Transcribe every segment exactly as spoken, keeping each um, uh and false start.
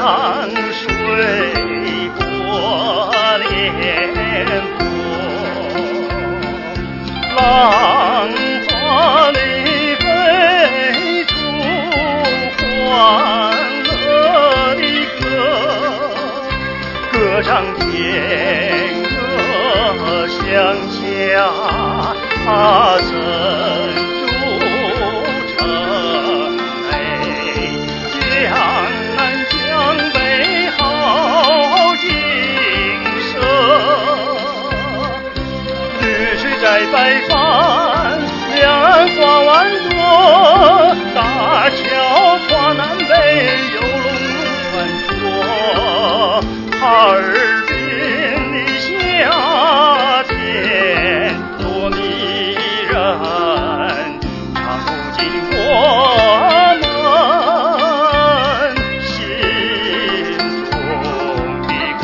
水波涟波，浪花里飞出欢乐的歌，歌唱天歌向下深筑城内，江南江北好景色，绿水在白帆，两岸花万朵，大桥跨南北，游龙run传说，哈尔滨的夏天多迷人，唱不尽我们心中的歌。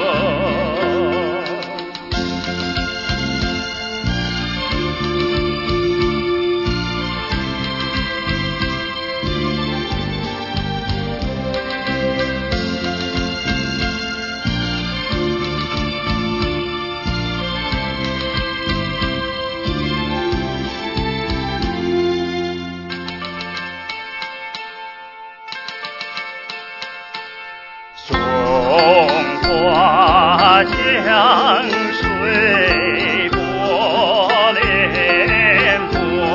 松花江水波涟波，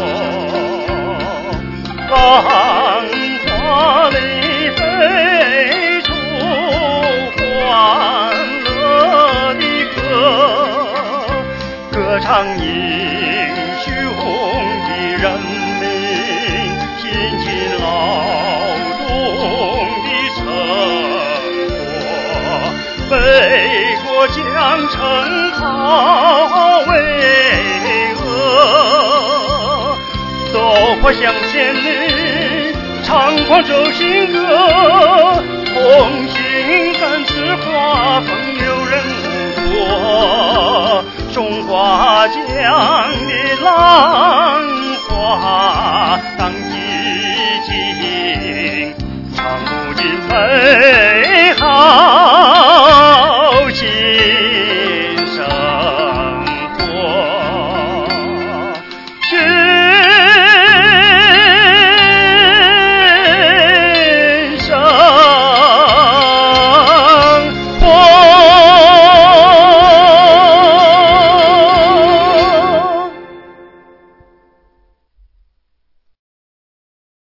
浪花里飞出欢乐的歌，歌唱英雄的人民辛勤劳动的成为国将城好巍峨，走过向千里，唱狂州新歌。